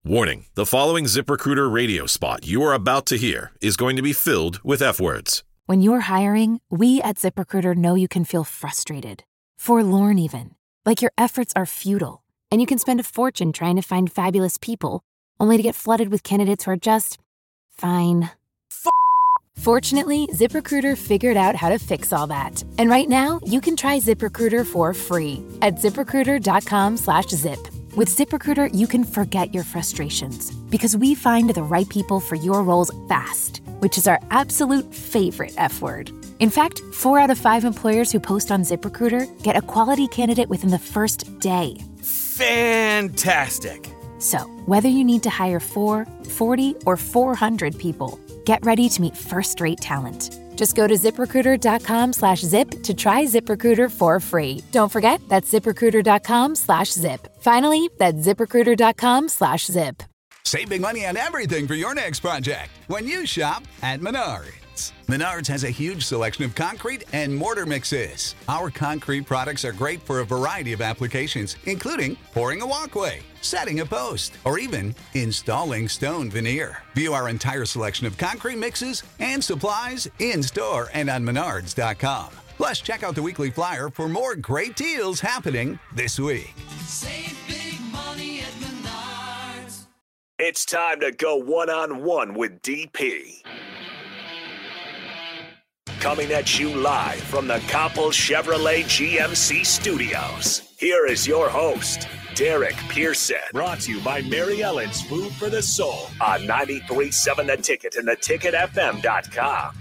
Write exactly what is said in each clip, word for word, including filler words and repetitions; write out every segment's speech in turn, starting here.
Warning, the following ZipRecruiter radio spot you are about to hear is going to be filled with F words. When you're hiring, we at ZipRecruiter know you can feel frustrated, forlorn even, like your efforts are futile, and you can spend a fortune trying to find fabulous people, only to get flooded with candidates who are just fine. F- Fortunately, ZipRecruiter figured out how to fix all that. And right now, you can try ZipRecruiter for free at ZipRecruiter.com slash zip. With ZipRecruiter, you can forget your frustrations because we find the right people for your roles fast, which is our absolute favorite F word. In fact, four out of five employers who post on ZipRecruiter get a quality candidate within the first day. Fantastic. So, whether you need to hire four, forty, or four hundred people, get ready to meet first-rate talent. Just go to ZipRecruiter.com slash zip to try ZipRecruiter for free. Don't forget, that's ZipRecruiter.com slash zip. Finally, that's ZipRecruiter.com slash zip. Save big money on everything for your next project when you shop at Menards. Menards has a huge selection of concrete and mortar mixes. Our concrete products are great for a variety of applications, including pouring a walkway, setting a post, or even installing stone veneer. View our entire selection of concrete mixes and supplies in-store and on menards dot com. Plus, check out the weekly flyer for more great deals happening this week. Save big money at Menards. It's time to go one-on-one with D P. Coming at you live from the Coppel Chevrolet G M C studios. Here is your host, Derek Pearson. Brought to you by Mary Ellen's Food for the Soul on ninety-three point seven The Ticket and the ticket f m dot com.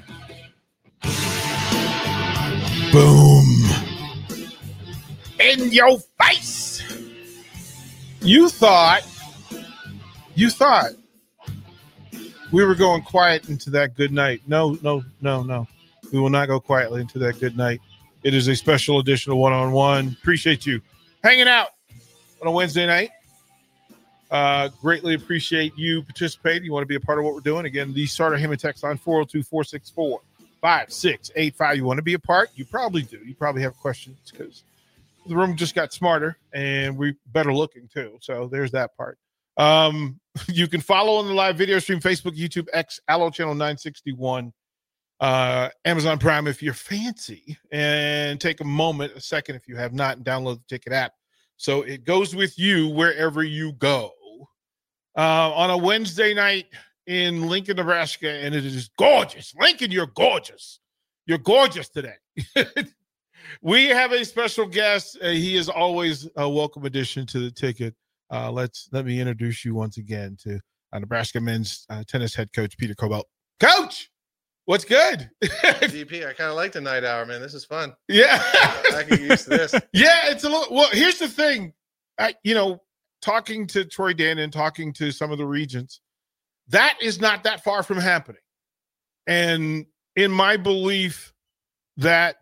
Boom. In your face. You thought, you thought we were going quiet into that good night. No, no, no, no. We will not go quietly into that good night. It is a special edition of One-on-One. Appreciate you hanging out on a Wednesday night. Uh, greatly appreciate you participating. You want to be a part of what we're doing. Again, the Starter Hammond text line four oh two, four six four, five six eight five. You want to be a part? You probably do. You probably have questions because the room just got smarter and we better looking too. So there's that part. Um, you can follow on the live video stream, Facebook, YouTube, X, Allo Channel nine sixty-one. Uh, Amazon Prime if you're fancy, and take a moment, a second if you have not, and download the Ticket app so it goes with you wherever you go. Uh, on a Wednesday night in Lincoln, Nebraska, and it is gorgeous. Lincoln, you're gorgeous. You're gorgeous today. We have a special guest. Uh, he is always a welcome addition to the Ticket. Uh, let's let me introduce you once again to uh, Nebraska men's uh, tennis head coach Peter Cobelt. Coach! What's good? D P, I kind of like the night hour, man. This is fun. Yeah. I can get used to this. Yeah, it's a little, well, here's the thing. I, you know, talking to Troy Dannon, talking to some of the regents, that is not that far from happening. And in my belief that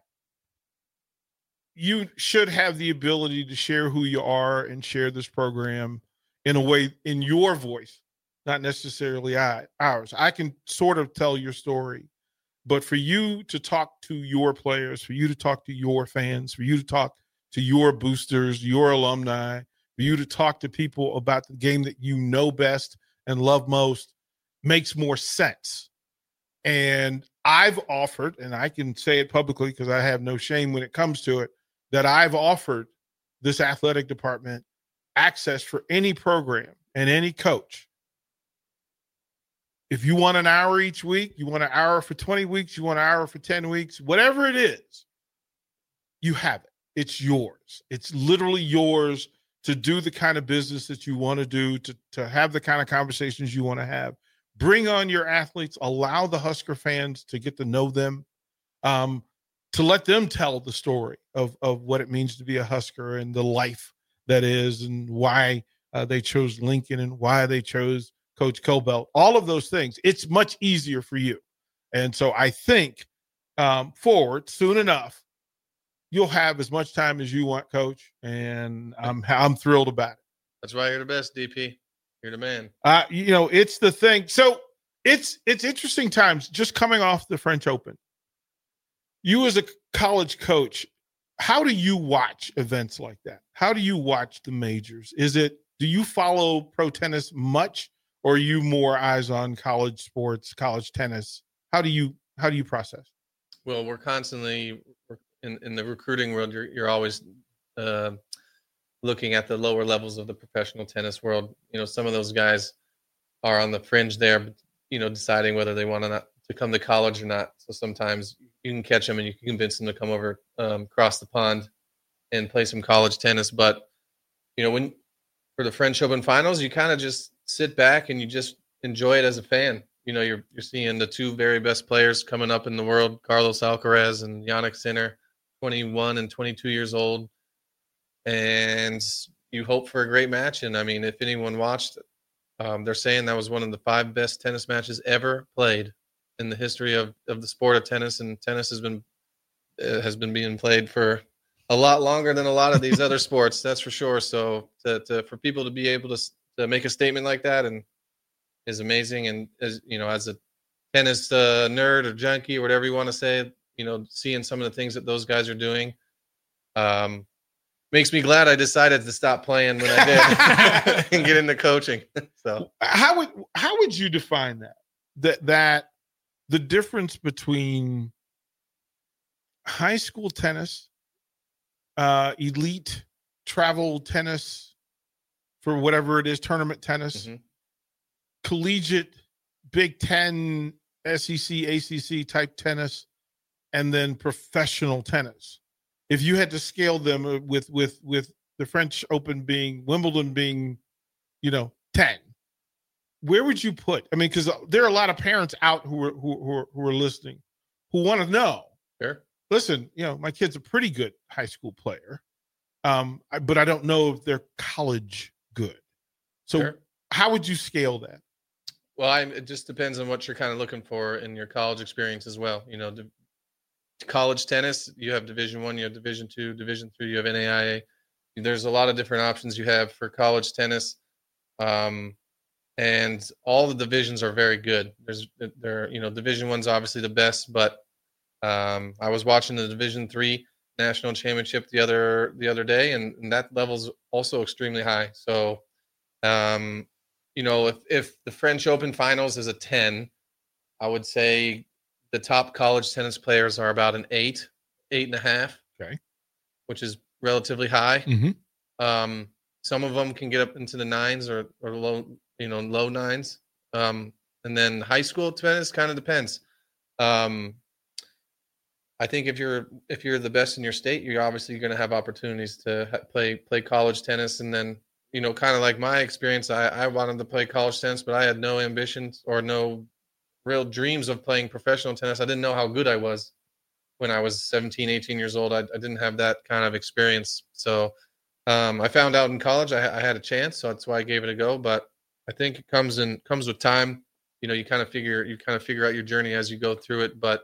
you should have the ability to share who you are and share this program in a way, in your voice, not necessarily I, ours. I can sort of tell your story, but for you to talk to your players, for you to talk to your fans, for you to talk to your boosters, your alumni, for you to talk to people about the game that you know best and love most makes more sense. And I've offered, and I can say it publicly because I have no shame when it comes to it, that I've offered this athletic department access for any program and any coach. If you want an hour each week, you want an hour for twenty weeks, you want an hour for ten weeks, whatever it is, you have it. It's yours. It's literally yours to do the kind of business that you want to do, to, to have the kind of conversations you want to have. Bring on your athletes. Allow the Husker fans to get to know them, um, to let them tell the story of, of what it means to be a Husker and the life that is, and why uh, they chose Lincoln and why they chose Coach Cobelt, all of those things. It's much easier for you. And so I think um, forward soon enough, you'll have as much time as you want, Coach. And I'm, I'm thrilled about it. That's why you're the best, D P. You're the man. Uh, you know, it's the thing. So it's, it's interesting times just coming off the French Open. You as a college coach, how do you watch events like that? How do you watch the majors? Is it, Do you follow pro tennis much, or are you more eyes on college sports, college tennis? How do you how do you process? Well, we're constantly in, in the recruiting world. You're you're always uh, looking at the lower levels of the professional tennis world. You know, some of those guys are on the fringe there, you know, deciding whether they want to not to come to college or not. So sometimes you can catch them and you can convince them to come over um, across the pond and play some college tennis. But you know, when for the French Open finals, you kind of just sit back and you just enjoy it as a fan. You know, you're you're seeing the two very best players coming up in the world, Carlos Alcaraz and Jannik Sinner, twenty-one and twenty-two years old. And you hope for a great match. And I mean, if anyone watched, um, they're saying that was one of the five best tennis matches ever played in the history of, of the sport of tennis. And tennis has been uh, has been being played for a lot longer than a lot of these other sports, that's for sure. So to, to, for people to be able to, to make a statement like that and is amazing. And as you know, as a tennis uh, nerd or junkie or whatever you want to say, you know, seeing some of the things that those guys are doing um, makes me glad I decided to stop playing when I did and get into coaching. So how would how would you define that? That that the difference between high school tennis, Uh, elite travel tennis for whatever it is, tournament tennis, mm-hmm. collegiate, Big Ten, S E C, A C C type tennis, and then professional tennis. If you had to scale them with with with the French Open being Wimbledon being, you know, ten, where would you put? I mean, because there are a lot of parents out who are who who are, who are listening, who want to know. Sure. Listen, you know, my kid's a pretty good high school player, um, I, but I don't know if they're college good. So Sure. How would you scale that? Well, I, it just depends on what you're kind of looking for in your college experience as well. You know, the, college tennis, you have Division One, you have Division Two, Division Three, you have N A I A. There's a lot of different options you have for college tennis, um, and all the divisions are very good. There's, there, you know, Division One's obviously the best, but Um, I was watching the Division Three national championship the other the other day, and, and that level's also extremely high. So, um, you know, if if the French Open finals is a ten, I would say the top college tennis players are about an eight, eight and a half. Okay, which is relatively high. Mm-hmm. Um, some of them can get up into the nines or or low, you know, low nines. Um, and then high school tennis kind of depends. Um, I think if you're if you're the best in your state, you're obviously going to have opportunities to ha- play play college tennis. And then, you know, kind of like my experience, I, I wanted to play college tennis, but I had no ambitions or no real dreams of playing professional tennis. I didn't know how good I was when I was seventeen, eighteen years old. I, I didn't have that kind of experience. So um, I found out in college I, I had a chance, so that's why I gave it a go. But I think it comes in comes with time. You know, you kind of figure you kind of figure out your journey as you go through it. But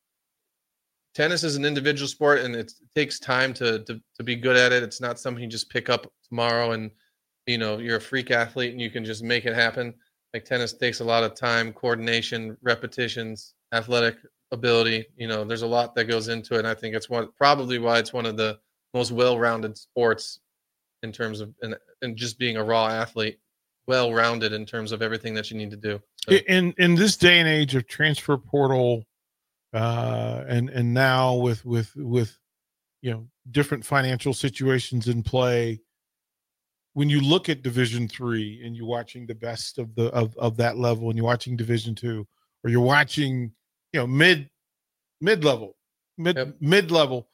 tennis is an individual sport, and it's, it takes time to, to to be good at it. It's not something you just pick up tomorrow and, you know, you're a freak athlete and you can just make it happen. Like tennis takes a lot of time, coordination, repetitions, athletic ability. You know, there's a lot that goes into it. And I think it's one probably why it's one of the most well-rounded sports in terms of and, and just being a raw athlete, well-rounded in terms of everything that you need to do. So. In in this day and age of transfer portal, uh, and and now with with with you know different financial situations in play, when you look at Division Three and you're watching the best of the of of that level, and you're watching Division Two, or you're watching you know mid mid level mid Yep. mid level,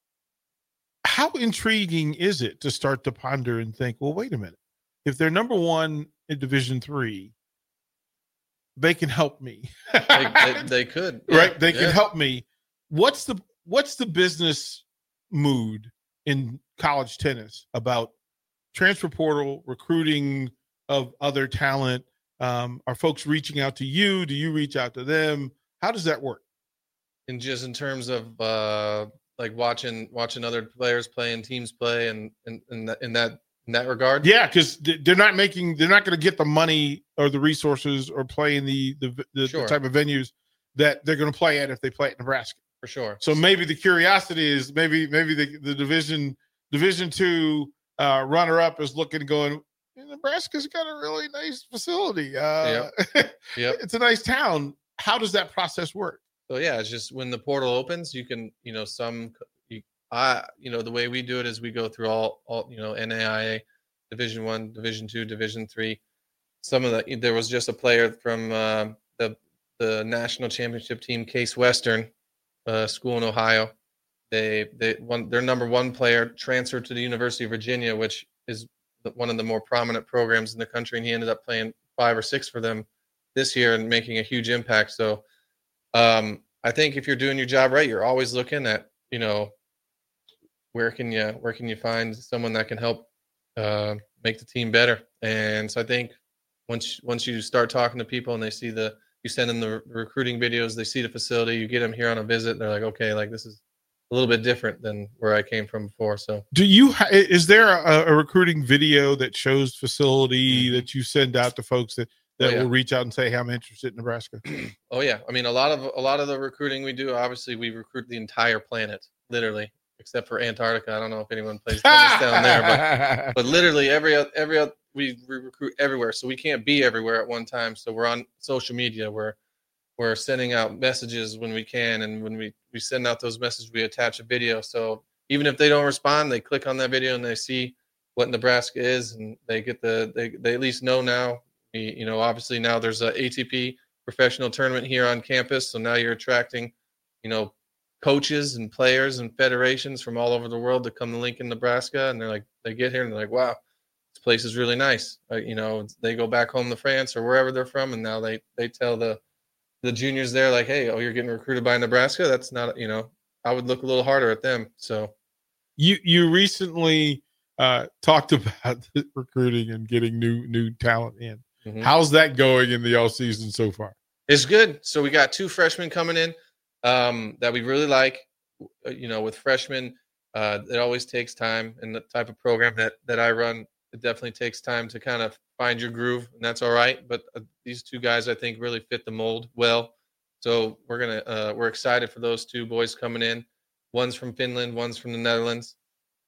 how intriguing is it to start to ponder and think, well, wait a minute, if they're number one in Division Three, they can help me. they, they, they could, yeah, right? They yeah. can help me. What's the what's the business mood in college tennis about transfer portal, recruiting of other talent? Um, are folks reaching out to you? Do you reach out to them? How does that work? And just in terms of uh, like watching watching other players play and teams play, and and in that in that in that regard, Yeah, because they're not making, they're not going to get the money or the resources or play in the the, the, Sure. the type of venues that they're going to play at if they play at Nebraska. for sure. So maybe the curiosity is maybe maybe the, the division division two uh, runner up is looking and going, Nebraska's got a really nice facility. Uh, Yep. Yep. It's a nice town. How does that process work? So yeah, it's just when the portal opens, you can, you know, some, you, I, you know, the way we do it is we go through all, all, you know, N A I A, Division One, Division Two, Division Three. Some of the, there was just a player from uh, the the national championship team, Case Western, uh, school in Ohio. They they one their number one player transferred to the University of Virginia, which is one of the more prominent programs in the country, and he ended up playing five or six for them this year and making a huge impact. So. Um, I think if you're doing your job right, you're always looking at, you know, where can you where can you find someone that can help uh, make the team better. And so I think once once you start talking to people and they see the you send them the recruiting videos, they see the facility, you get them here on a visit, they're like, okay, like this is a little bit different than where I came from before. So, do you ha- is there a, a recruiting video that shows facility that you send out to folks that? That oh, yeah. will reach out and say, hey, I'm interested in Nebraska? Oh, yeah. I mean, a lot of a lot of the recruiting we do, obviously, we recruit the entire planet, literally, except for Antarctica. I don't know if anyone plays tennis down there, but, but literally every every we, we recruit everywhere. So we can't be everywhere at one time. So we're on social media. We're we're sending out messages when we can, and when we, we send out those messages, we attach a video. So even if they don't respond, they click on that video and they see what Nebraska is, and they get the they they at least know now. You know, obviously now there's a A T P professional tournament here on campus. So now you're attracting, you know, coaches and players and federations from all over the world to come to Lincoln, Nebraska. And they're like, they get here and they're like, wow, this place is really nice. Uh, you know, they go back home to France or wherever they're from. And now they, they tell the, the juniors there like, hey, oh, you're getting recruited by Nebraska. That's not, you know, I would look a little harder at them. So you, you recently uh, talked about recruiting and getting new, new talent in. Mm-hmm. How's that going in the off season so far? It's good. So we got two freshmen coming in um, that we really like. You know, with freshmen, uh, it always takes time, and the type of program that that I run, it definitely takes time to kind of find your groove, and that's all right. But uh, these two guys, I think, really fit the mold well. So we're gonna uh, we're excited for those two boys coming in. One's from Finland, one's from the Netherlands.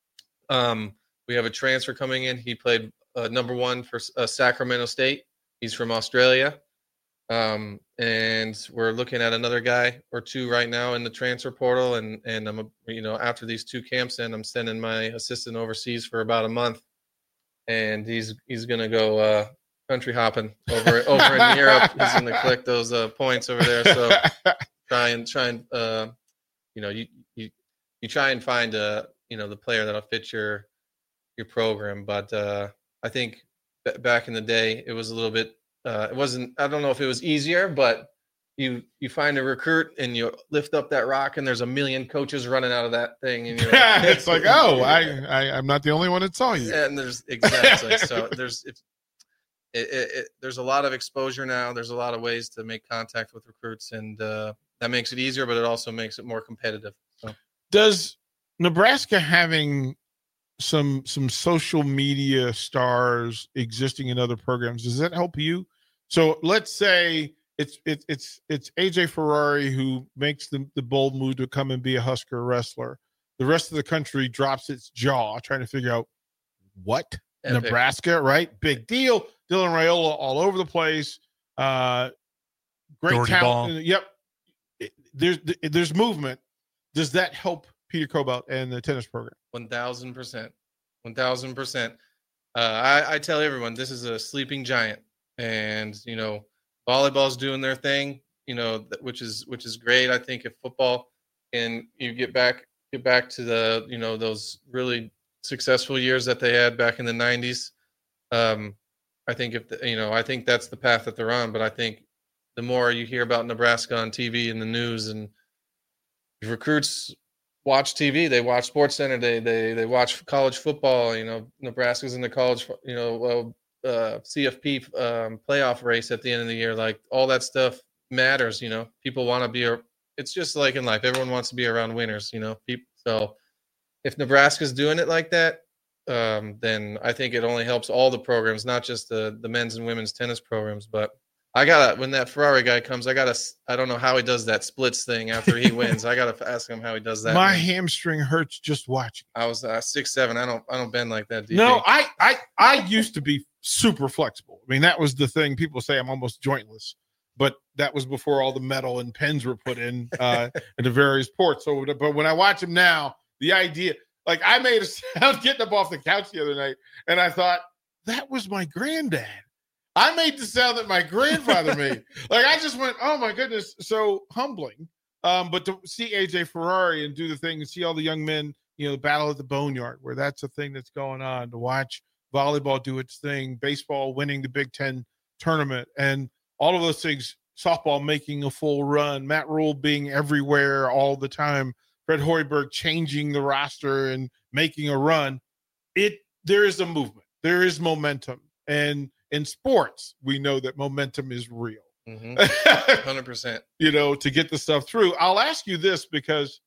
Um, we have a transfer coming in. He played uh, number one for uh, Sacramento State. He's from Australia. Um, and we're looking at another guy or two right now in the transfer portal. And, and I'm, you know, after these two camps in, I'm sending my assistant overseas for about a month. And he's, he's going to go uh, country hopping over, over in Europe. He's going to collect those uh, points over there. So try and try and, uh, you know, you, you, you try and find, uh, you know, the player that'll fit your, your program. But uh, I think, back in the day, it was a little bit, uh, it wasn't, I don't know if it was easier, but you, you find a recruit and you lift up that rock and there's a million coaches running out of that thing. And you're like, it's like, oh, I, I, I'm not the only one that saw you. And there's exactly. So there's, it, it, it, there's a lot of exposure now. There's a lot of ways to make contact with recruits, and uh, that makes it easier, but it also makes it more competitive. So. Does Nebraska having some some social media stars existing in other programs, does that help you? So let's say it's it's it's it's A J Ferrari who makes the, the bold move to come and be a Husker wrestler. The rest of the country drops its jaw trying to figure out what Epic. Nebraska, right? Big deal. Dylan Raiola all over the place. Uh, great Doherty talent. Ball. Yep. There's there's movement. Does that help Peter Cobalt and the tennis program? One thousand percent. One thousand percent. I, I tell everyone this is a sleeping giant, and you know, volleyball's doing their thing. You know, which is which is great. I think if football can you get back get back to the you know those really successful years that they had back in the nineties. Um, I think if the, you know, I think that's the path that they're on. But I think the more you hear about Nebraska on T V and the news, and recruits watch T V, they watch SportsCenter, they they they watch college football. You know, Nebraska's in the college, you know, uh, C F P um, playoff race at the end of the year. Like all that stuff matters. You know, people want to be. A, it's just like in life, everyone wants to be around winners. You know, people. So if Nebraska's doing it like that, um, then I think it only helps all the programs, not just the the men's and women's tennis programs. But I gotta, when that Ferrari guy comes, I gotta, I don't know how he does that splits thing after he wins. I gotta ask him how he does that. My man. hamstring hurts just watching. I was uh, six seven. I don't, I don't bend like that. D P. No, I, I, I used to be super flexible. I mean, that was the thing. People say I'm almost jointless, but that was before all the metal and pens were put in uh, into various ports. So, but when I watch him now, the idea, like I made a sound getting up off the couch the other night, and I thought that was my granddad. I made the sound that my grandfather made. Like I just went, oh my goodness, so humbling. Um, but to see A J Ferrari and do the thing and see all the young men, you know, the battle at the Boneyard, where that's a thing that's going on, to watch volleyball do its thing, baseball winning the Big Ten tournament, and all of those things, softball making a full run, Matt Rule being everywhere all the time, Fred Hoiberg changing the roster and making a run. It there is a movement. There is momentum. And in sports, we know that momentum is real. Mm-hmm. one hundred percent. You know, to get the stuff through. I'll ask you this, because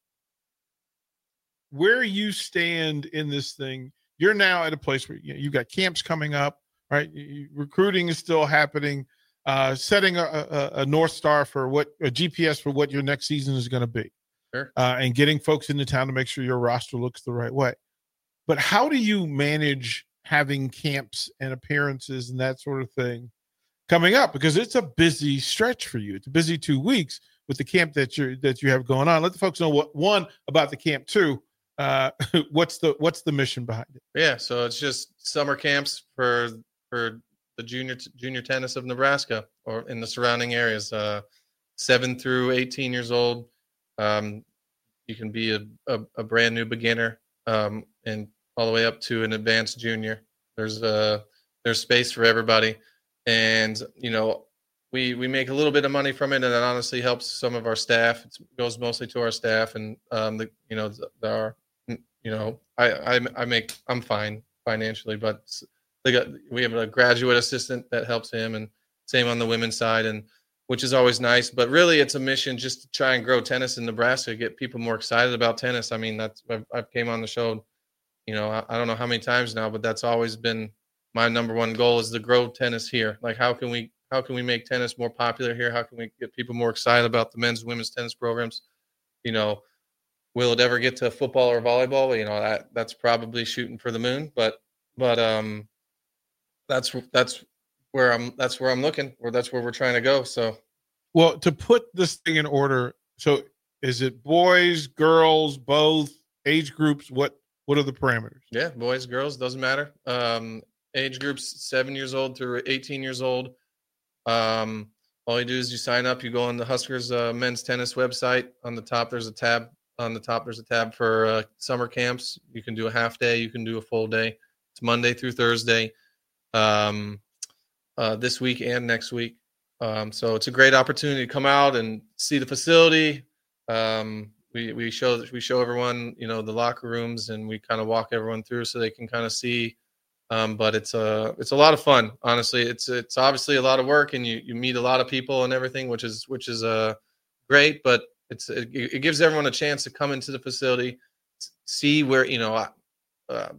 where you stand in this thing, you're now at a place where you know, you've got camps coming up, right? You, recruiting is still happening, uh, setting a, a, a North Star for what a G P S for what your next season is going to be, sure. uh, and getting folks into town to make sure your roster looks the right way. But how do you manage having camps and appearances and that sort of thing coming up? Because it's a busy stretch for you. It's a busy two weeks with the camp that you that you have going on. Let the folks know what one about the camp. Two, uh, what's the what's the mission behind it? Yeah, so it's just summer camps for for the junior junior tennis of Nebraska or in the surrounding areas, uh, seven through eighteen years old. Um, you can be a, a, a brand new beginner, um, and all the way up to an advanced junior. There's uh there's space for everybody, and you know we we make a little bit of money from it, and it honestly helps some of our staff. It goes mostly to our staff, and um the you know there are you know I I I make I'm fine financially, but they got we have a graduate assistant that helps him, and same on the women's side, and which is always nice. But really, it's a mission just to try and grow tennis in Nebraska, get people more excited about tennis. I mean, that's I've, I've came on the show. You know, I, I don't know how many times now, but that's always been my number one goal, is to grow tennis here. Like, how can we how can we make tennis more popular here? How can we get people more excited about the men's and women's tennis programs? You know, will it ever get to football or volleyball? You know, that that's probably shooting for the moon. But but um, that's that's where I'm that's where I'm looking, or that's where we're trying to go. So, well, to put this thing in order, so is it boys, girls, both age groups? What What are the parameters? Yeah, boys, girls, doesn't matter. Um, age groups seven years old through eighteen years old. Um, all you do is you sign up. You go on the Huskers uh, men's tennis website. On the top, there's a tab. On the top, there's a tab for uh, summer camps. You can do a half day. You can do a full day. It's Monday through Thursday, um, uh, this week and next week. Um, so it's a great opportunity to come out and see the facility. Um, We we show we show everyone, you know, the locker rooms, and we kind of walk everyone through so they can kind of see. Um, but it's a it's a lot of fun, honestly. It's it's obviously a lot of work, and you, you meet a lot of people and everything, which is which is uh great. But it's it, it gives everyone a chance to come into the facility, see where you know. Uh,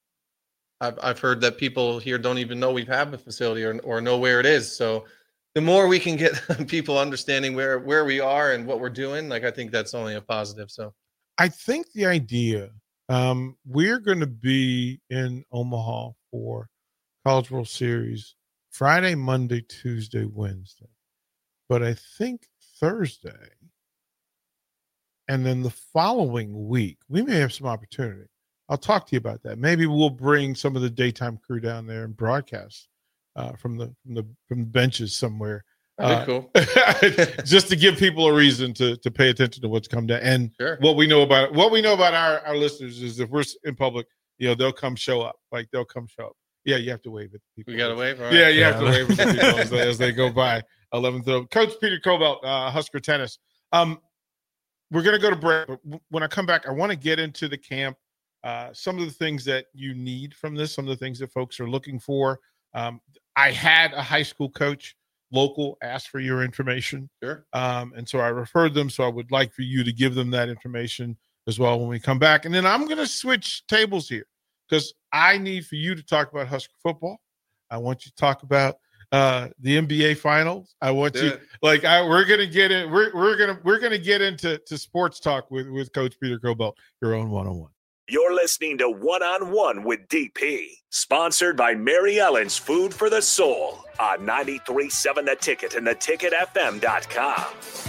I've I've heard that people here don't even know we have a facility or or know where it is. So the more we can get people understanding where, where we are and what we're doing, like, I think that's only a positive. So I think the idea, um, we're going to be in Omaha for College World Series Friday, Monday, Tuesday, Wednesday. But I think Thursday and then the following week, we may have some opportunity. I'll talk to you about that. Maybe we'll bring some of the daytime crew down there and broadcast Uh, from the from the from the benches somewhere, uh, cool. just to give people a reason to to pay attention to what's come down. And sure. what we know about what we know about our, our listeners is if we're in public, you know, they'll come show up. Like they'll come show up. Yeah, you have to wave at people. We got to wave. All right. Yeah, you yeah. have to wave at the people as, they, as they go by. eleventh Coach Peter Cobelt, uh, Husker Tennis. Um, we're gonna go to break. But when I come back, I want to get into the camp. Uh, some of the things that you need from this. Some of the things that folks are looking for. Um, I had a high school coach, local, ask for your information. Sure. Um, and so I referred them. So I would like for you to give them that information as well when we come back. And then I'm going to switch tables here because I need for you to talk about Husker football. I want you to talk about uh, the N B A finals. I want Do you it. like I we're gonna get in. We're we're gonna we're gonna get into to sports talk with with Coach Peter Cobelt, your own one-on-one. You're listening to One on One with D P, sponsored by Mary Ellen's Food for the Soul on ninety-three point seven The Ticket and the ticket f m dot com.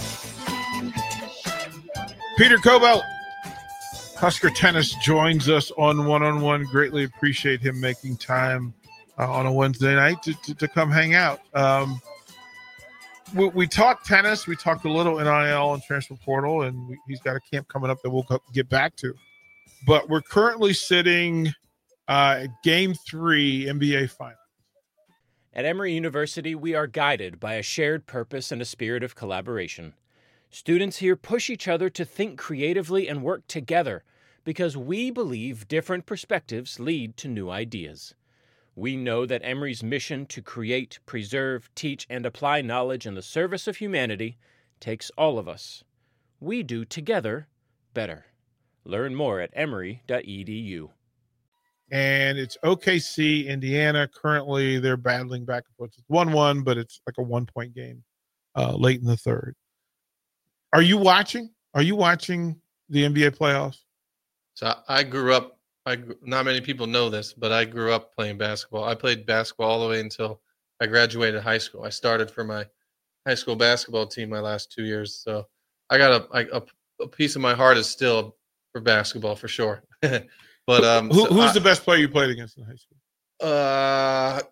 Peter Cobell, Husker Tennis, joins us on One on One. Greatly appreciate him making time uh, on a Wednesday night to, to, to come hang out. Um, we, we talked tennis. We talked a little N I L and transfer portal, and we, he's got a camp coming up that we'll get back to. But we're currently sitting uh, at game three N B A final. At Emory University, we are guided by a shared purpose and a spirit of collaboration. Students here push each other to think creatively and work together because we believe different perspectives lead to new ideas. We know that Emory's mission to create, preserve, teach, and apply knowledge in the service of humanity takes all of us. We do together better. Learn more at emory dot e d u. And it's O K C, Indiana. Currently, they're battling back and forth. It's one one, but it's like a one-point game uh, late in the third. Are you watching? Are you watching the N B A playoffs? So I grew up, I not many people know this, but I grew up playing basketball. I played basketball all the way until I graduated high school. I started for my high school basketball team my last two years. So I got a, a, a piece of my heart is still for basketball for sure. But um, Who, so who's I, the best player you played against in high school? Uh,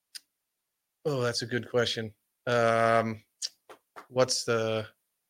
oh, that's a good question. Um, what's the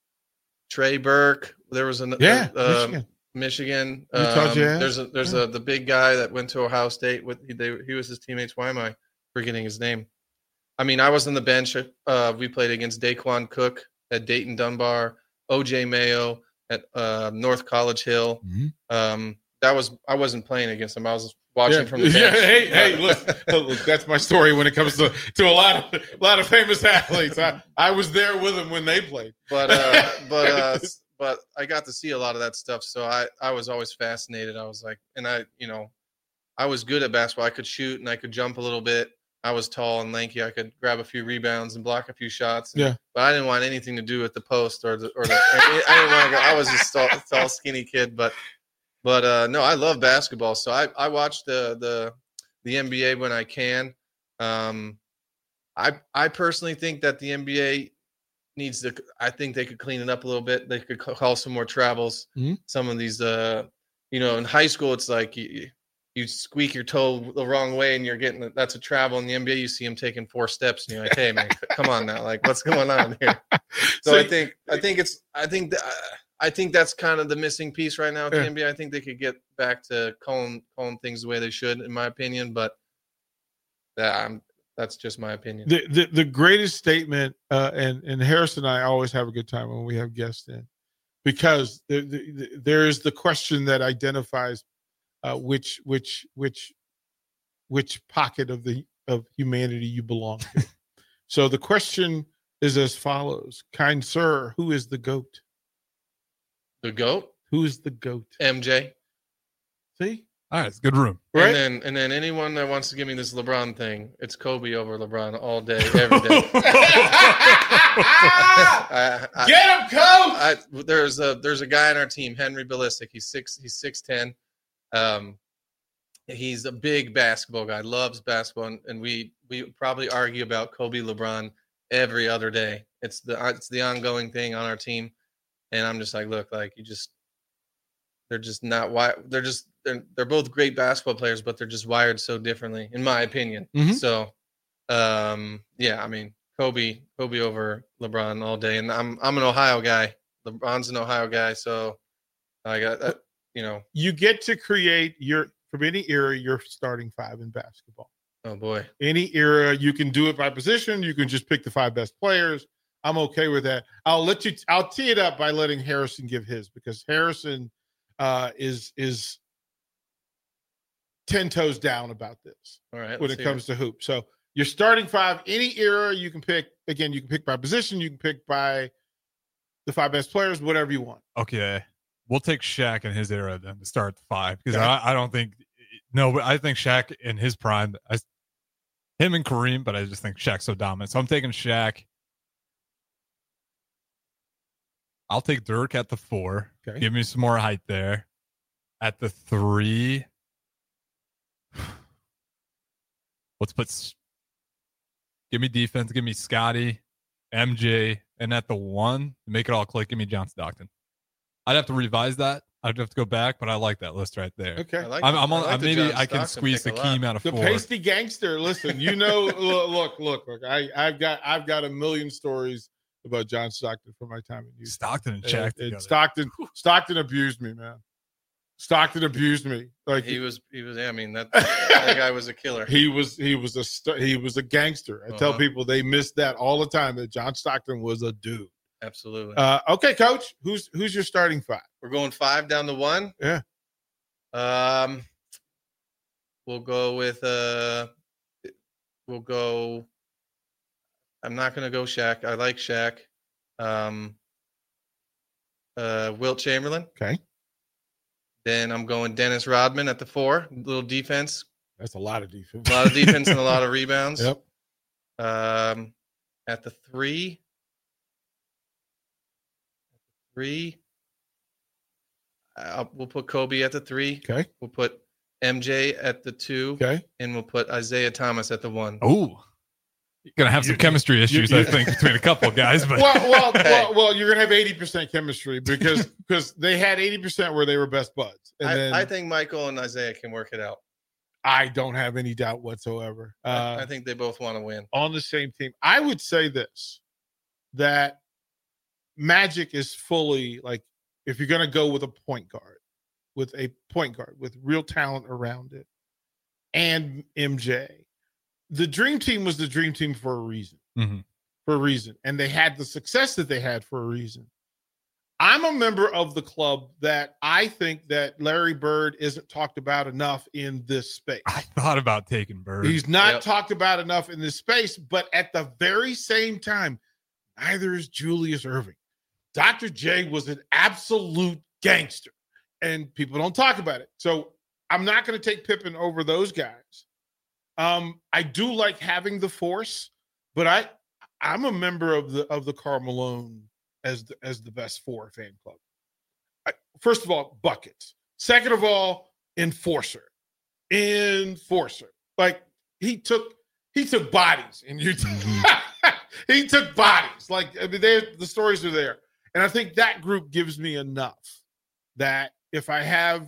Trey Burke? There was an Yeah, uh, Michigan. Michigan. Utah Um, Jazz. there's a there's Yeah. a the big guy that went to Ohio State with they, he was his teammates. Why am I forgetting his name? I mean, I was on the bench. Uh, we played against Daquan Cook at Dayton Dunbar, O J Mayo at uh, North College Hill. Mhm. Um, that was I wasn't playing against him. I was watching Yeah. from the Yeah, bench. hey, hey, look, look, that's my story when it comes to, to a lot of a lot of famous athletes. I, I was there with them when they played. but uh, but uh, but I got to see a lot of that stuff. So I, I was always fascinated. I was like, and I, you know, I was good at basketball. I could shoot and I could jump a little bit. I was tall and lanky. I could grab a few rebounds and block a few shots. Yeah. But I didn't want anything to do with the post or the, or the, I didn't want to go. I was just tall, tall, skinny kid. But, but uh, no, I love basketball. So I, I watch the, the, the N B A when I can. Um, I, I personally think that the N B A needs to, I think they could clean it up a little bit. They could call some more travels. Mm-hmm. Some of these, uh, you know, in high school, it's like you, you squeak your toe the wrong way and you're getting, that's a travel. In the N B A, you see them taking four steps and you're like, hey man, come on now. Like what's going on here? So, So I think, I think it's, I think, th- I think that's kind of the missing piece right now at the Yeah. N B A. I think they could get back to calling, calling things the way they should, in my opinion, but yeah, I'm, that's just my opinion. The, the the greatest statement, uh, and and Harris and I always have a good time when we have guests in, because the, the, the, there is the question that identifies uh, which which which which pocket of the of humanity you belong to. So the question is as follows: kind sir, who is the GOAT? The GOAT? Who is the GOAT? M J. See, All right, it's a good room. right? And then, and then anyone that wants to give me this LeBron thing, it's Kobe over LeBron all day, every day. I, I, Get him, coach! I, there's a there's a guy on our team, Henry Balisic. He's six. He's six ten. Um, he's a big basketball guy. Loves basketball, and, and we we probably argue about Kobe LeBron every other day. It's the it's the ongoing thing on our team, and I'm just like, look, like you just they're just not why they're just they're they're both great basketball players, but they're just wired so differently, in my opinion. Mhm. So, um, yeah, I mean. Kobe, Kobe over LeBron all day, and I'm I'm an Ohio guy. LeBron's an Ohio guy, so I got that. You know, You get to create your from any era your starting five in basketball. oh boy, Any era, you can do it by position. You can just pick the five best players. I'm okay with that. I'll let you. I'll tee it up by letting Harrison give his, because Harrison uh, is is ten toes down about this all right. when let's it hear comes to hoop. So your starting five, any era, you can pick. Again, you can pick by position. You can pick by the five best players, whatever you want. Okay, we'll take Shaq in his era then to start five, because Okay. I, I don't think no, but I think Shaq in his prime, I, him and Kareem, but I just think Shaq's so dominant. So I'm taking Shaq. I'll take Dirk at the four. Okay. Give me some more height there. At the three, let's put. Give me defense. Give me Scotty, M J, and at the one, to make it all click, give me John Stockton. I'd have to revise that. I'd have to go back, but I like that list right there. Okay, I like I'm, the- I'm I on. like the maybe John I can Stockton squeeze the pick a lot. Keem out of the four. pasty gangster. Listen, you know, look, look, look, look. I, I've got, I've got a million stories about John Stockton from my time in Houston. Stockton and And- Shaq and together. Stockton, Stockton abused me, man. Stockton abused me. Like He was, he was. I mean, that that guy was a killer. he was, he was a, st- he was a gangster. I tell Uh-huh. people they miss that all the time. That John Stockton was a dude. Absolutely. Uh, okay, Coach, who's who's your starting five? We're going five down to one. Yeah. Um, we'll go with uh, we'll go. I'm not gonna go Shaq. I like Shaq. Um, uh, Wilt Chamberlain. Okay, Then I'm going Dennis Rodman at the four. Little defense, that's a lot of defense. a lot of defense and a lot of rebounds. Yep. Um, at the three. Three. Uh, we'll put Kobe at the three. Okay. We'll put M J at the two. Okay. And we'll put Isaiah Thomas at the one. Oh, you're gonna have some You- chemistry issues, you- I think, between a couple of guys. But Well, well, well, well, you're gonna have eighty percent chemistry because because they had eighty percent where they were best buds, and I, then I I, think Michael and Isaiah can work it out. don't have any doubt whatsoever. Uh, I, I think they both want to win. on the same team. I would say this, that Magic is fully like, if you're going to go with a point guard, with a point guard with real talent around it, and M J, the dream team was the dream team for a reason, Mhm. for a reason. And they had the success that they had for a reason. I'm a member of the club that I think that Larry Bird isn't talked about enough in this space. I thought about taking Bird. He's not Yep. talked about enough in this space, but at the very same time, neither is Julius Erving. Doctor J was an absolute gangster, and people don't talk about it. So I'm not going to take Pippen over those guys. Um, I do like having the force, but I I'm a member of the of the Karl Malone as the, as the best four fan club. I, first of all, buckets. Second of all, enforcer. Enforcer. Like he took he took bodies and you he took bodies. Like I mean, they the stories are there. And I think that group gives me enough that if I have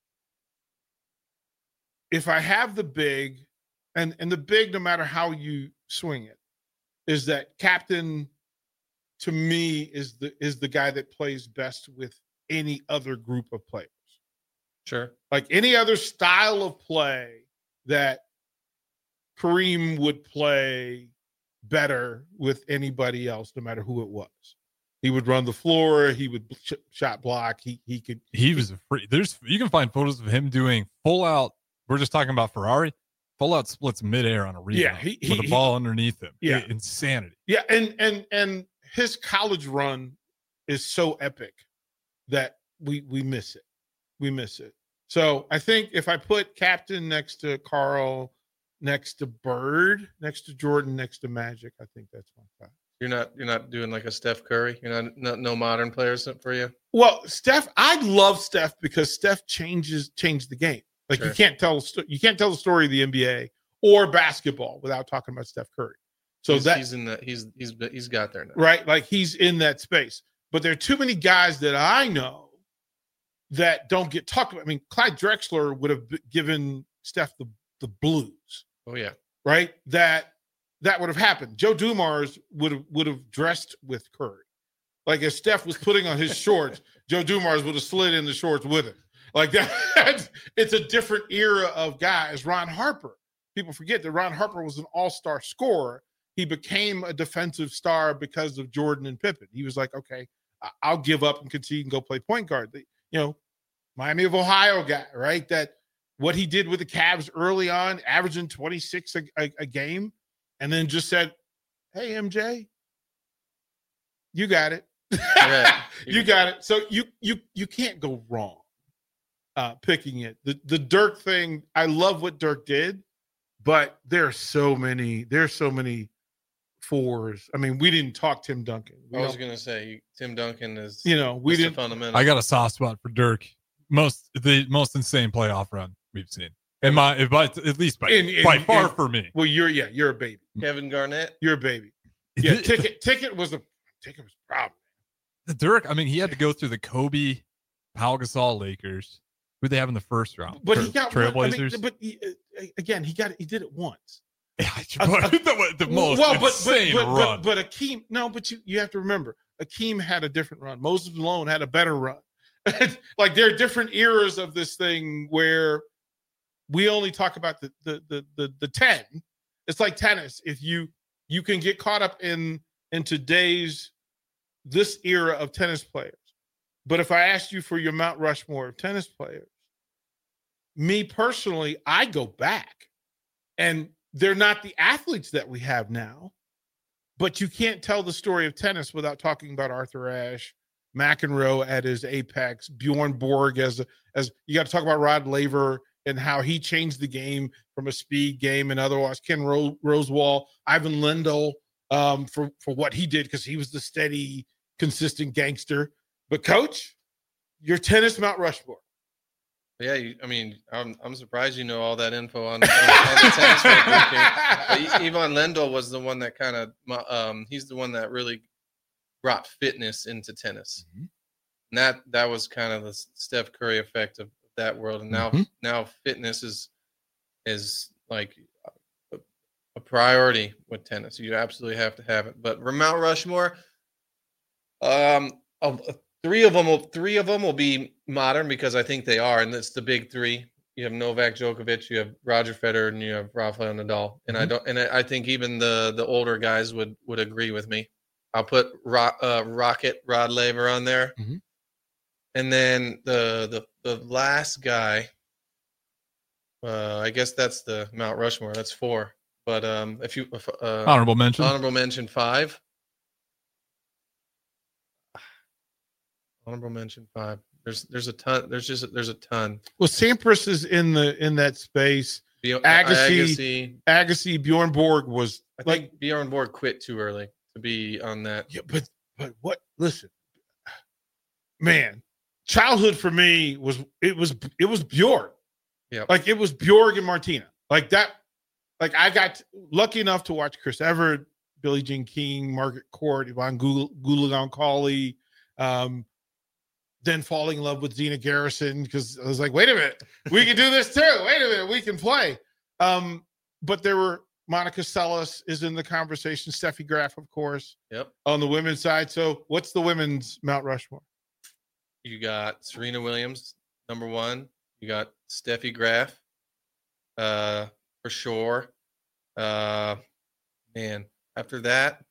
if I have the big and and the big, no matter how you swing it, is that captain to me is the is the guy that plays best with any other group of players. Sure. Like any other style of play that Kareem would play better with anybody else, no matter who it was. He would run the floor. He would sh- shot block. He he could. He was a free. There's you can find photos of him doing full out. We're just talking about Ferrari. Full out splits midair on a rebound Yeah, he- with he- a ball underneath him. Yeah. I- insanity. Yeah, and and and his college run is so epic that we we miss it. We miss it. So I think if I put Captain next to Carl, next to Bird, next to Jordan, next to Magic, I think that's my five. You're not you're not doing like a Steph Curry. You're not, not no modern players for you. Well, Steph, I love Steph because Steph changes changed the game. Like Sure. you can't tell sto- you can't tell the story of the N B A or basketball without talking about Steph Curry. So he's, that he's in the he's he's he's got there now. right, like he's in that space. But there are too many guys that I know that don't get talked about. I mean, Clyde Drexler would have b- given Steph the the blues, Oh yeah. right? That that would have happened. Joe Dumars would have would have dressed with Curry. Like if Steph was putting on his shorts, Joe Dumars would have slid in the shorts with him. Like that, it's a different era of guys. Ron Harper, people forget that Ron Harper was an all-star scorer. He became a defensive star because of Jordan and Pippen. He was like, okay, I- I'll give up and concede and go play point guard. The- you know, Miami of Ohio guy, right? That what he did with the Cavs early on, averaging twenty-six a, a, a game, and then just said, hey, M J, you got it. Right. You got it. So you you you can't go wrong uh, picking it. The the Dirk thing, I love what Dirk did, but there are so many, there's so many fours. I mean, we didn't talk Tim Duncan. We I was don't- gonna say Tim Duncan is you know, we Mister didn't fundamental. I got a soft spot for Dirk. most the most insane playoff run we've seen. In my, but at least by, In- in- by far in- for me. Well, you're yeah, you're a baby. Kevin Garnett. You're a baby. Yeah, ticket ticket was a ticket was a problem. Dirk, I mean, he had to go through the Kobe, Pau Gasol Lakers. Who they have in the first round? But Tra- he got Trailblazers. I mean, but he, uh, again, he got he did it once. Yeah, but the, the most well, but, insane but, but, run. But, but Akeem, no, but you, you have to remember, Akeem had a different run. Moses Malone had a better run. Like there are different eras of this thing where we only talk about the the the the, the ten. It's like tennis. If you you can get caught up in in today's this era of tennis players. But if I asked you for your Mount Rushmore of tennis players, me personally, I go back, and they're not the athletes that we have now, but you can't tell the story of tennis without talking about Arthur Ashe, McEnroe at his apex, Bjorn Borg as a, as you got to talk about Rod Laver and how he changed the game from a speed game and otherwise. Ken Ro- Rosewall, Ivan Lendl um, for for what he did because he was the steady, consistent gangster. But Coach, your tennis Mount Rushmore. Yeah, you, I mean, I'm I'm surprised you know all that info on, on, on the tennis record here. But Ivan Lendl was the one that kind of um, he's the one that really brought fitness into tennis. Mm-hmm. And that that was kind of the Steph Curry effect of that world. And now mm-hmm. now fitness is is like a, a priority with tennis. You absolutely have to have it. But Mount Rushmore, um, of, three of them will three of them will be modern because I think they are, and it's the big three. You have Novak Djokovic, you have Roger Federer, and you have Rafael Nadal. And mm-hmm. I don't, and I think even the the older guys would would agree with me. I'll put Ro- uh, Rocket Rod Laver on there, mm-hmm. and then the the the last guy. Uh, I guess that's the Mount Rushmore. That's four. But um, if you if, uh, honorable mention, honorable mention five. Honorable mention five. There's there's a ton. There's just there's a ton. Well, Sampras is in the in that space. Be- Agassi, Agassi, Agassi, Bjorn Borg was I like think Bjorn Borg quit too early to be on that. Yeah, but but what? Listen, man, childhood for me was it was it was Bjorn. Yeah, like it was Bjorg and Martina. Like that. Like I got lucky enough to watch Chris Evert, Billie Jean King, Margaret Court, Yvonne Goolagong-Cawley. Um, then falling in love with Zena Garrison because I was like, wait a minute, we can do this too. Wait a minute, we can play. Um, but there were Monica Seles is in the conversation. Steffi Graf, of course. Yep. On the women's side. So what's the women's Mount Rushmore? You got Serena Williams, number one. You got Steffi Graf, uh, for sure. Uh, man, after that,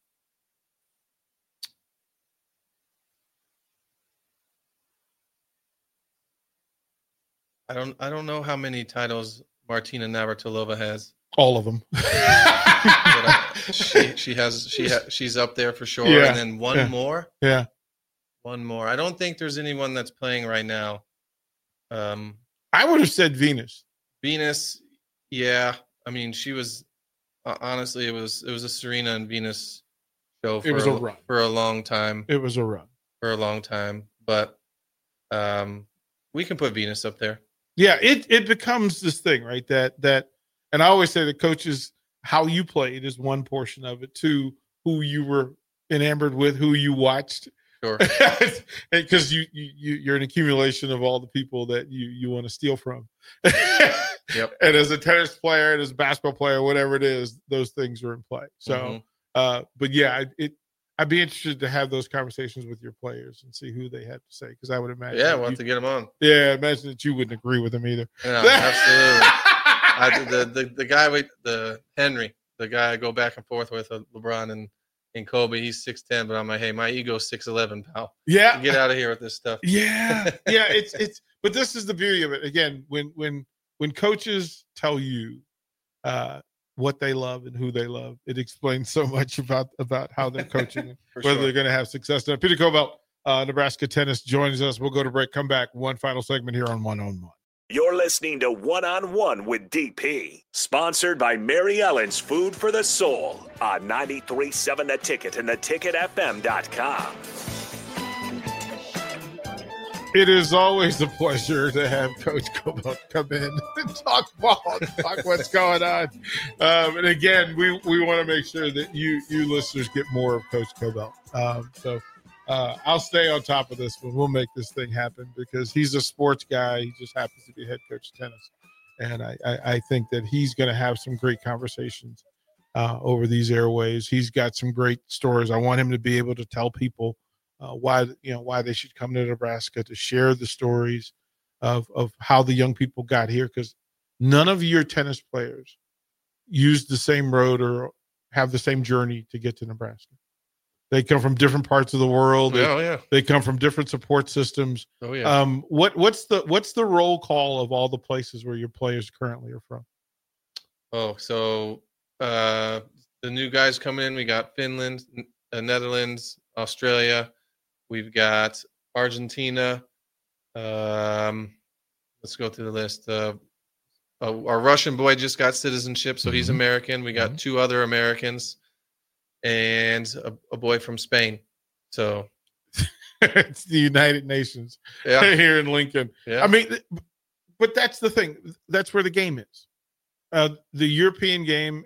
I don't. I don't know how many titles Martina Navratilova has. All of them. I, she she has she ha, she's up there for sure. Yeah. And then one yeah. more. Yeah. One more. I don't think there's anyone that's playing right now. Um, I would have said Venus. Venus, yeah. I mean, she was uh, honestly, it was it was a Serena and Venus show for it was a, a run. for a long time. It was a run for a long time, but um, we can put Venus up there. Yeah, it it becomes this thing, right? That that, and I always say that coaches, how you played is one portion of it. Two, who you were enamored with, who you watched. Sure. Because you you you're an accumulation of all the people that you you want to steal from. Yep. And as a tennis player, and as a basketball player, whatever it is, those things are in play. So, mm-hmm. uh, but yeah, it. I'd be interested to have those conversations with your players and see who they had to say, because I would imagine. Yeah, we'll have to get them on. Yeah, imagine that you wouldn't agree with them either. Yeah, absolutely. I, the, the the guy with the Henry, the guy I go back and forth with, uh, LeBron and, and Kobe, he's six ten, but I'm like, hey, my ego's six eleven, pal. Yeah, get out of here with this stuff. Yeah, yeah. It's it's. But this is the beauty of it. Again, when when when coaches tell you uh, what they love and who they love, it explains so much about about how they're coaching, whether sure. they're going to have success. Now, Peter Covelt, uh, Nebraska Tennis, joins us. We'll go to break. Come back. One final segment here on One on One. You're listening to One on One with D P, sponsored by Mary Ellen's Food for the Soul on ninety-three point seven The Ticket and the ticket f m dot com. It is always a pleasure to have Coach Cobalt come in and talk ball, talk what's going on. Um, and again, we, we want to make sure that you you listeners get more of Coach Cobalt. Um, so uh, I'll stay on top of this one. We'll make this thing happen because he's a sports guy. He just happens to be head coach of tennis. And I, I, I think that he's going to have some great conversations uh, over these airways. He's got some great stories. I want him to be able to tell people Uh, why you know why they should come to Nebraska, to share the stories of of how the young people got here, because none of your tennis players use the same road or have the same journey to get to Nebraska. They come from different parts of the world. They, oh, yeah. they come from different support systems. Oh yeah. Um, what what's the what's the roll call of all the places where your players currently are from? Oh, so uh, the new guys coming in, we got Finland, uh, Netherlands, Australia. We've got Argentina. Um, let's go through the list. Uh, uh, our Russian boy just got citizenship, so he's American. We got mm-hmm. two other Americans and a, a boy from Spain. So it's the United Nations yeah. here in Lincoln. Yeah. I mean, but that's the thing. That's where the game is. Uh, the European game,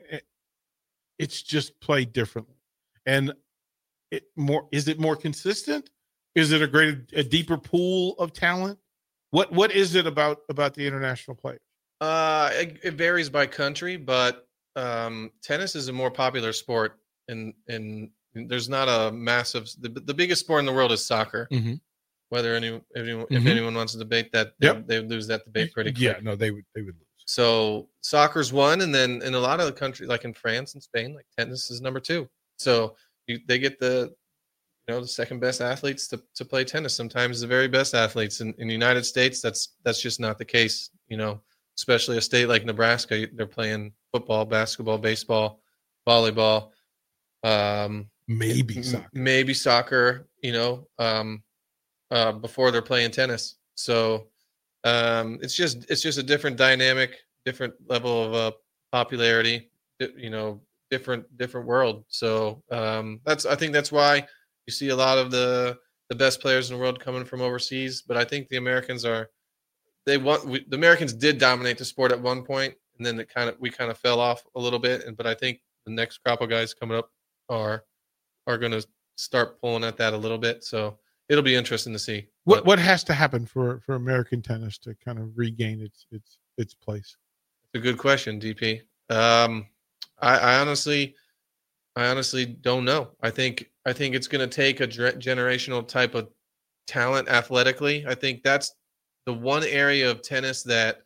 it's just played differently. And it more is it more consistent? Is it a greater, a deeper pool of talent? What what is it about about the international players? Uh, it, it varies by country, but um, tennis is a more popular sport, and and there's not a massive. The, the biggest sport in the world is soccer. Mm-hmm. Whether any, anyone, mm-hmm. if anyone wants to debate that, they, yep. they would lose that debate pretty quick. Yeah, no, they would they would lose. So soccer's one, and then in a lot of the countries, like in France and Spain, like tennis is number two. So you, they get the you know, the second best athletes to, to play tennis, sometimes the very best athletes. In, in the United States, that's that's just not the case, you know, especially a state like Nebraska. They're playing football, basketball, baseball, volleyball, um, maybe soccer. M- maybe soccer, you know, um, uh, before they're playing tennis. So um, it's just it's just a different dynamic, different level of uh, popularity, you know, different different world. So um, that's I think that's why you see a lot of the, the best players in the world coming from overseas, but I think the Americans are they want we, the Americans did dominate the sport at one point, and then it kind of we kind of fell off a little bit. And but I think the next crop of guys coming up are are going to start pulling at that a little bit. So it'll be interesting to see what but, what has to happen for, for American tennis to kind of regain its its its place. It's a good question, D P. Um, I, I honestly. I honestly don't know. I think I think it's going to take a ge- generational type of talent athletically. I think that's the one area of tennis that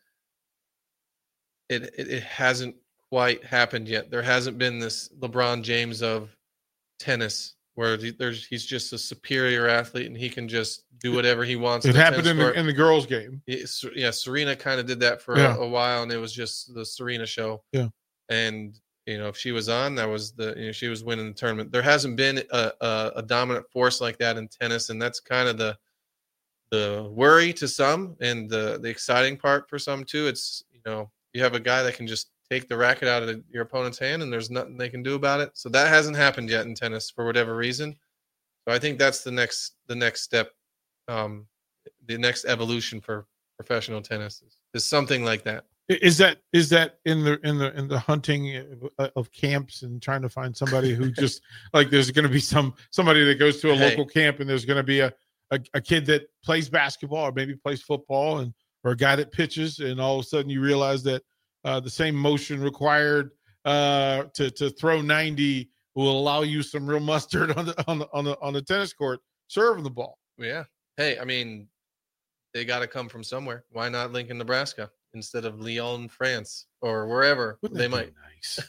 it, it it hasn't quite happened yet. There hasn't been this LeBron James of tennis where there's he's just a superior athlete and he can just do whatever he wants. It happened in the, in the girls' game. It, yeah, Serena kind of did that for yeah. a, a while, and it was just the Serena show. Yeah, and. You know, if she was on, that was the, you know, she was winning the tournament. There hasn't been a, a, a dominant force like that in tennis. And that's kind of the, the worry to some and the, the exciting part for some too. It's, you know, you have a guy that can just take the racket out of your opponent's hand and there's nothing they can do about it. So that hasn't happened yet in tennis for whatever reason. So I think that's the next, the next step. Um, the next evolution for professional tennis is, is something like that. Is that is that in the in the in the hunting of camps and trying to find somebody who just like there's going to be some somebody that goes to a hey. local camp and there's going to be a, a a kid that plays basketball or maybe plays football and or a guy that pitches and all of a sudden you realize that uh, the same motion required uh, to to throw ninety will allow you some real mustard on the on the on the on the tennis court serving the ball. Yeah. Hey, I mean, they got to come from somewhere. Why not Lincoln, Nebraska? Instead of Lyon, France, or wherever Wouldn't they might.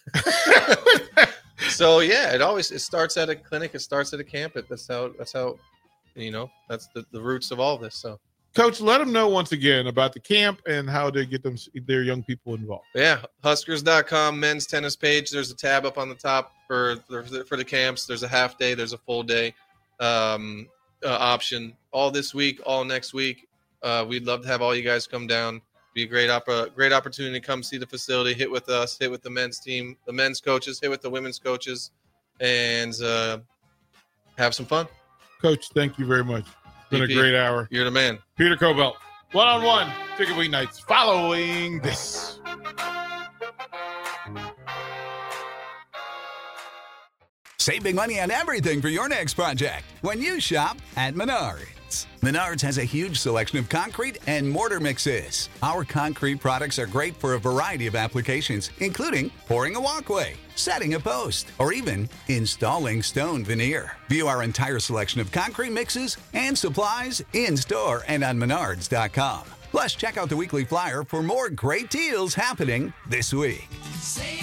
Nice. So yeah, it always it starts at a clinic. It starts at a camp. It, that's how that's how you know that's the, the roots of all this. So, Coach, let them know once again about the camp and how to get them their young people involved. Yeah, Huskers dot com men's tennis page. There's a tab up on the top for for the camps. There's a half day. There's a full day um, uh, option. All this week, all next week. Uh, we'd love to have all you guys come down. Be a great op- great opportunity to come see the facility, hit with us, hit with the men's team, the men's coaches, hit with the women's coaches, and uh, have some fun. Coach, thank you very much. Been a P P, great hour. You're the man. Peter Cobelt, one-on-one ticket weeknights following this. Save big money on everything for your next project when you shop at Menards. Menards has a huge selection of concrete and mortar mixes. Our concrete products are great for a variety of applications, including pouring a walkway, setting a post, or even installing stone veneer. View our entire selection of concrete mixes and supplies in-store and on menards dot com. Plus, check out the weekly flyer for more great deals happening this week. Save